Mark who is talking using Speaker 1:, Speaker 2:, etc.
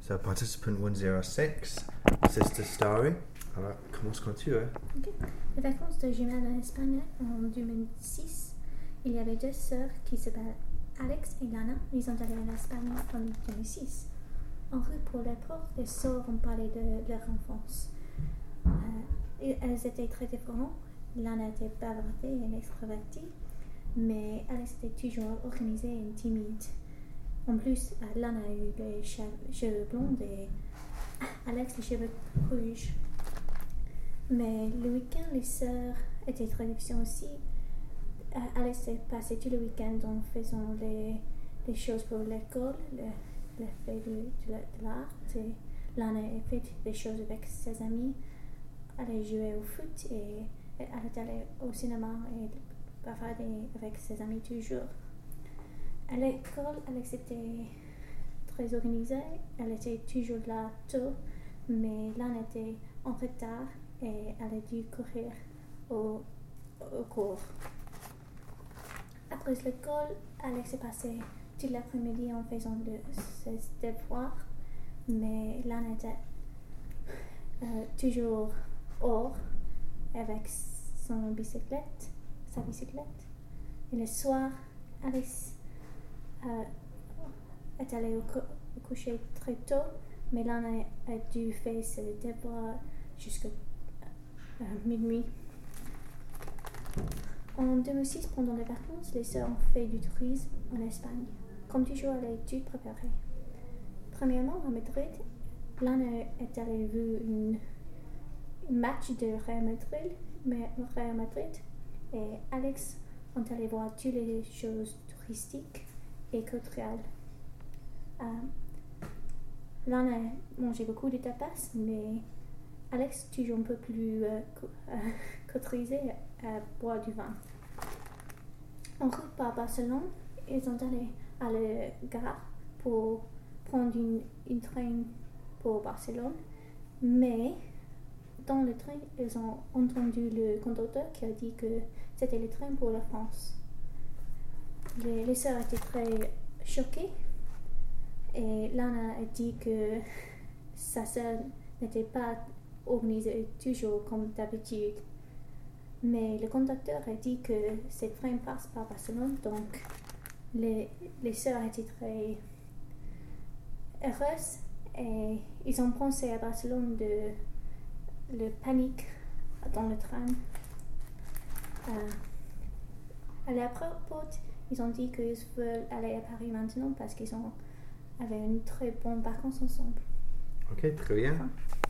Speaker 1: So participant 106, Sister Starry. Alors, commence quand tu veux.
Speaker 2: Okay. Les vacances de jumelles en Espagne en 2006, il y avait deux sœurs qui s'appellent Alex et Lana. Ils sont allés en Espagne en 2006. En route pour l'aéroport, les sœurs ont parlé de leur enfance. Elles étaient très différentes. Lana était bavardée et extravertie, mais Alex était toujours organisée et timide. En plus, Lana a eu les cheveux blonds et Alex les cheveux rouges. Mais le week-end, les sœurs étaient très différentes aussi. Alex a passé tout le week-end en faisant les choses pour l'école, le fait de l'art. Et Lana a fait des choses avec ses amis. Elle a joué au foot et elle est allée au cinéma et bavarder avec ses amis toujours. À l'école, Alex était très organisée. Elle était toujours là tôt, mais Lana était en retard et elle a dû courir au cours. Après l'école, Alex est passé toute l'après-midi en faisant ses devoirs, mais Lana était toujours hors avec sa bicyclette. Et le soir, Alex est allé au coucher très tôt, mais Lana a dû faire ses devoirs jusqu'à minuit. En 2006, pendant les vacances, les sœurs ont fait du tourisme en Espagne. Comme toujours, elle a dû préparer. Premièrement, à Madrid, Lana est allée voir un match de Real Madrid et Alex ont allé voir toutes les choses touristiques et culturelles. Lana a mangé beaucoup de tapas, mais Alex toujours un peu plus autorisé à boire du vin. En route par Barcelone, ils sont allés à la gare pour prendre une train pour Barcelone, mais dans le train, ils ont entendu le conducteur qui a dit que c'était le train pour la France. Les sœurs étaient très choquées et Lana a dit que sa sœur n'était pas organisée toujours comme d'habitude. Mais le conducteur a dit que cette train passe par Barcelone, donc les sœurs étaient très heureuses et ils ont pensé à Barcelone de la panique dans le train. À l'aéroport, ils ont dit qu'ils veulent aller à Paris maintenant parce qu'ils avaient une très bonne vacances ensemble.
Speaker 1: Ok, très bien.